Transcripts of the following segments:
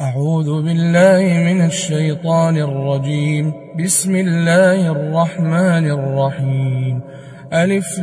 أعوذ بالله من الشيطان الرجيم. بسم الله الرحمن الرحيم. ألف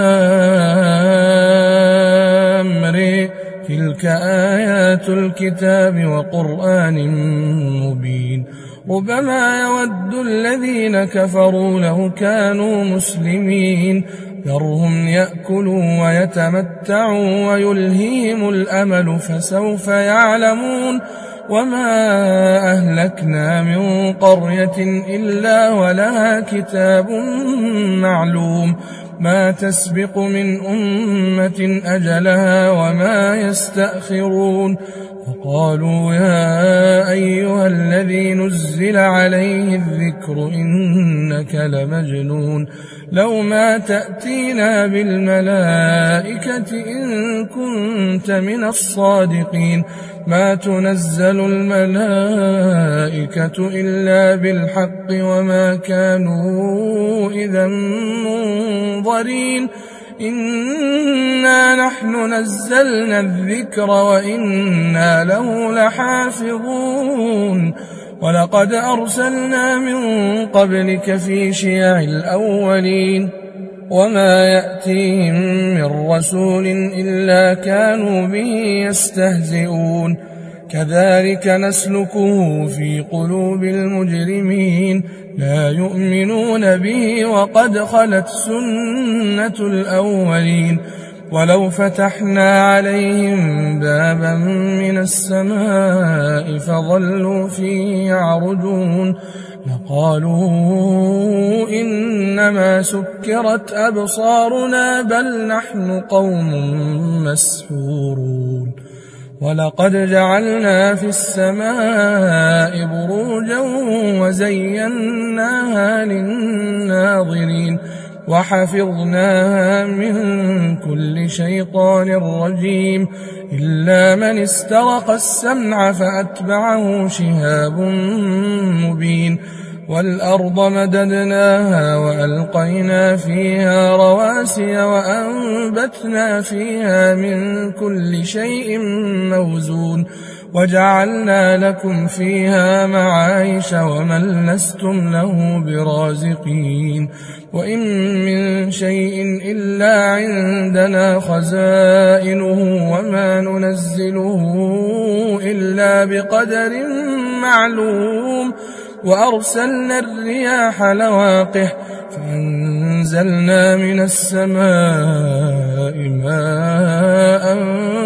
لام ر تلك آيات الكتاب وقرآن مبين. ربما يود الذين كفروا لو كانوا مسلمين ذرهم يأكلوا ويتمتعوا ويلهيهم الأمل فسوف يعلمون. وما أهلكنا من قرية إلا ولها كتاب معلوم ما تسبق من أمة أجلها وما يستأخرون. وقالوا يا أيها الذي نزل عليه الذكر إنك لمجنون لو ما تأتينا بالملائكة إن كنت من الصادقين ما تنزل الملائكة إلا بالحق وما كانوا إذا منظرين. إنا نحن نزلنا الذكر وإنا له لحافظون. ولقد أرسلنا من قبلك في شيع الأولين وما يأتيهم من رسول إلا كانوا به يستهزئون. كذلك نسلكه في قلوب المجرمين لا يؤمنون به وقد خلت سنة الأولين. ولو فتحنا عليهم بابا من السماء فظلوا فيه يعرجون لقالوا إنما سكرت أبصارنا بل نحن قوم مسحورون. ولقد جعلنا في السماء بروجا وزيناها للناظرين وحفظناها من كل شيطان رجيم إلا من استرق السمع فأتبعه شهاب مبين. والأرض مددناها وألقينا فيها رواسي وأنبتنا فيها من كل شيء موزون وجعلنا لكم فيها معايش ومن لستم له برازقين. وإن من شيء إلا عندنا خزائنه وما ننزله إلا بقدر معلوم. وأرسلنا الرياح لواقح فأنزلنا من السماء ماء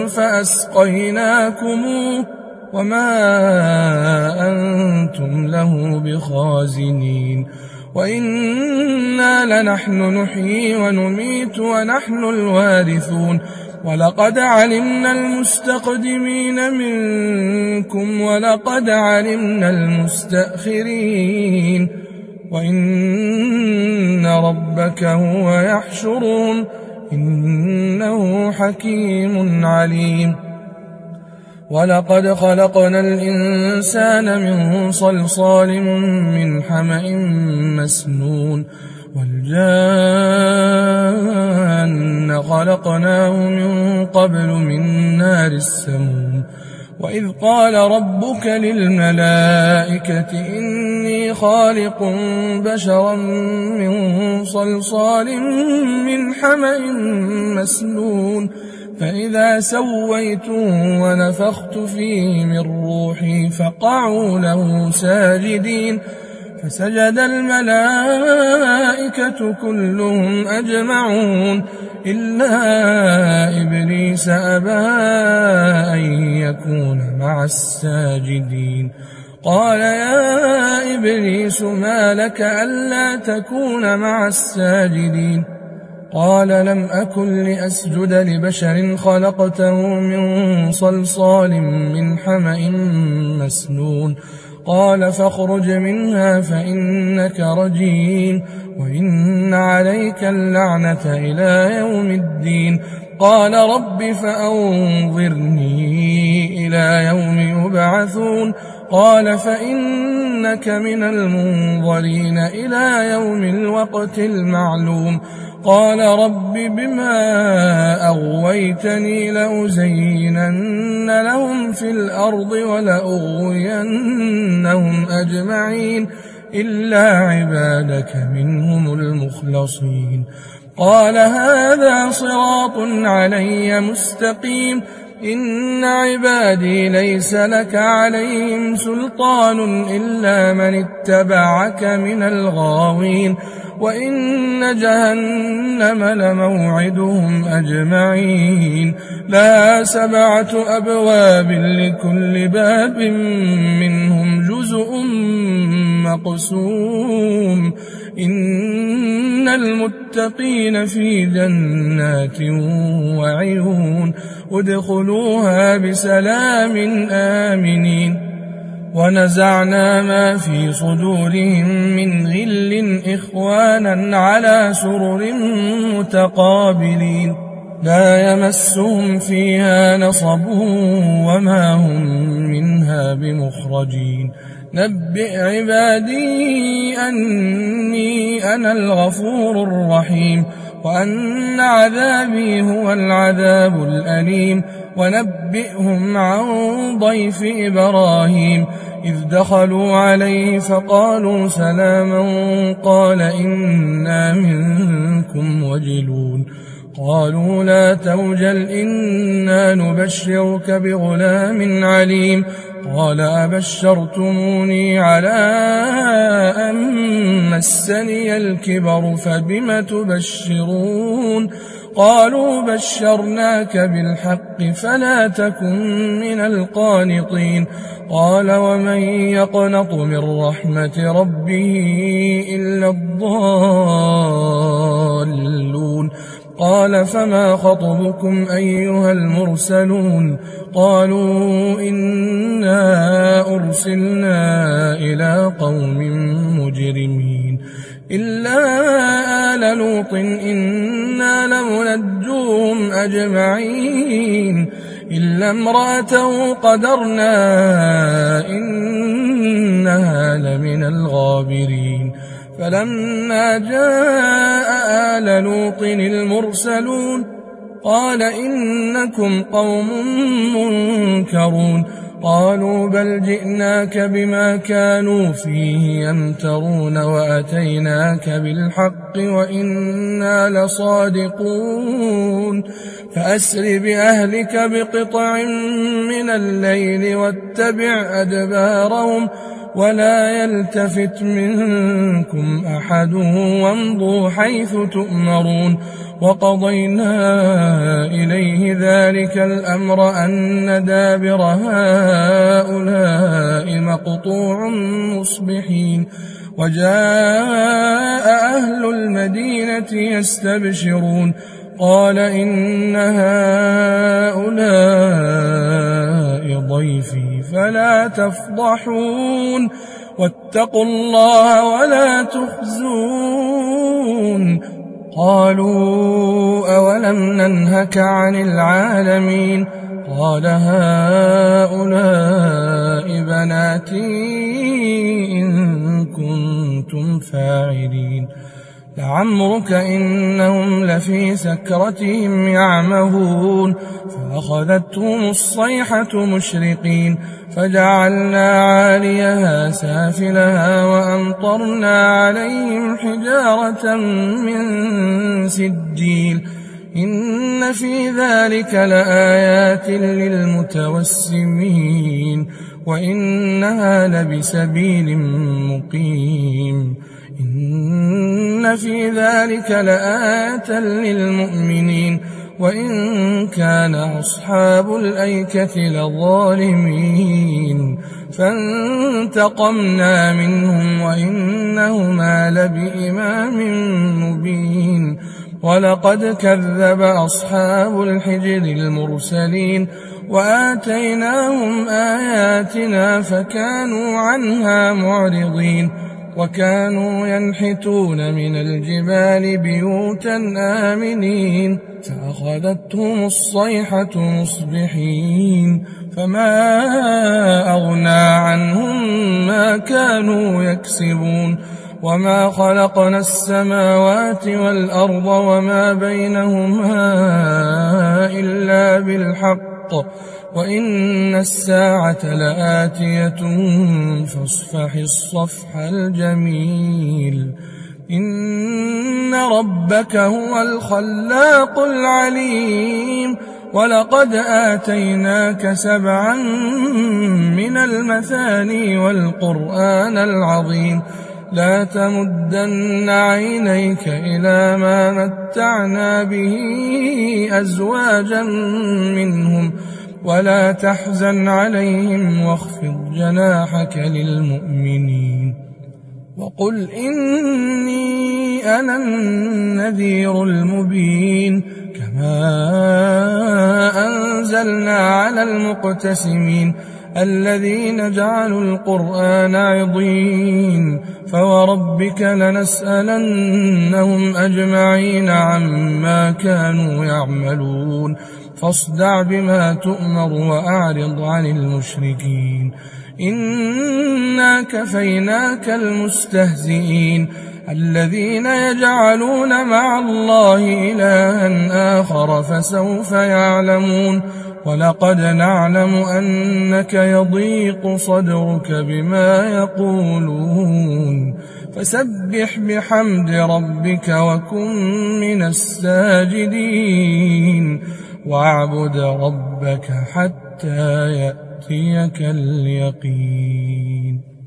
فأسقيناكموه وما أنتم له بخازنين. وإنا لنحن نحيي ونميت ونحن الوارثون. ولقد علمنا المستقدمين منكم ولقد علمنا المستأخرين وإن ربك هو يحشرهم إنه حكيم عليم. ولقد خلقنا الإنسان من صلصال من حمأ مسنون والجان خلقناه من قبل من نار السموم. وإذ قال ربك للملائكة إني خالق بشرا من صلصال من حمأ مسنون فإذا سويته ونفخت فيه من روحي فقعوا له ساجدين فسجد الملائكة كلهم أجمعون إلا إبليس أبى أن يكون مع الساجدين. قال يا إبليس ما لك ألا تكون مع الساجدين؟ قال لم أكن لأسجد لبشر خلقته من صلصال من حمأ مسنون. قال فاخرج منها فإنك رجيم وإن عليك اللعنة إلى يوم الدين. قال رب فأنظرني إلى يوم يبعثون قال فإنك من المنظرين إلى يوم الوقت المعلوم قال رب بما أغويتني لأزينن لهم في الأرض ولأغوينهم أجمعين إلا عبادك منهم المخلصين قال هذا صراط علي مستقيم إن عبادي ليس لك عليهم سلطان إلا من اتبعك من الغاوين وإن جهنم لموعدهم أجمعين لها 7 أبواب لكل باب منهم جزء مقسوم إن المتقين في جنات وعيون ادخلوها بسلام آمنين ونزعنا ما في صدورهم من غل إخوانا على سرر متقابلين لا يمسهم فيها نصب وما هم منها بمخرجين نبئ عبادي أني أنا الغفور الرحيم وأن عذابي هو العذاب الأليم ونبئهم عن ضيف إبراهيم إذ دخلوا عليه فقالوا سلاما قال إنا منكم وجلون قالوا لا توجل إنا نبشرك بغلام عليم قال أبشرتموني على أن مسني الكبر فبم تبشرون قالوا بشرناك بالحق فلا تكن من القانطين قال ومن يقنط من رحمة ربه إلا الضالون قال فما خطبكم أيها المرسلون قالوا إنا أرسلنا إلى قوم مجرمين إلا آل لوط إنا لمنجوهم أجمعين إلا امرأته قدرنا إنها لمن الغابرين فلما جاء آل لوط المرسلون قال إنكم قوم منكرون قالوا بل جئناك بما كانوا فيه يمترون وأتيناك بالحق وإنا لصادقون فأسر بأهلك بقطع من الليل واتبع أدبارهم ولا يلتفت منكم أحد وامضوا حيث تؤمرون وقضينا إليه ذلك الأمر أن دابر هؤلاء مقطوع مصبحين وجاء أهل المدينة يستبشرون قال إن هؤلاء ضيفي فلا تفضحون واتقوا الله ولا تخزون قالوا أولم ننهك عن العالمين قال هؤلاء بناتي إن كنتم فاعلين لعمرك إنهم لفي سكرتهم يعمهون فأخذتهم الصيحة مشرقين فجعلنا عاليها سافلها وأمطرنا عليهم حجارة من سجيل إن في ذلك لآيات للمتوسمين وإنها لبسبيل مقيم إن في ذلك لآية للمؤمنين وإن كان أصحاب الأيكة لظالمين فانتقمنا منهم وإنهما لبإمام مبين ولقد كذب أصحاب الحجر المرسلين وآتيناهم آياتنا فكانوا عنها معرضين وكانوا ينحتون من الجبال بيوتا آمنين فأخذتهم الصيحة مصبحين فما أغنى عنهم ما كانوا يكسبون وما خلقنا السماوات والأرض وما بينهما إلا بالحق وإن الساعة لآتية فاصفح الصفح الجميل إن ربك هو الخلاق العليم ولقد آتيناك 7 من المثاني والقرآن العظيم لا تمدن عينيك إلى ما متعنا به أزواجا منهم ولا تحزن عليهم واخفض جناحك للمؤمنين وقل إني أنا النذير المبين كما أنزلنا على المقتسمين الذين جعلوا القرآن عضين فوربك لنسألنهم أجمعين عما كانوا يعملون فاصدع بما تؤمر وأعرض عن المشركين إنا كفيناك المستهزئين الذين يجعلون مع الله إلها آخر فسوف يعلمون ولقد نعلم أنك يضيق صدرك بما يقولون فسبح بحمد ربك وكن من الساجدين واعبد ربك حتى يأتيك اليقين.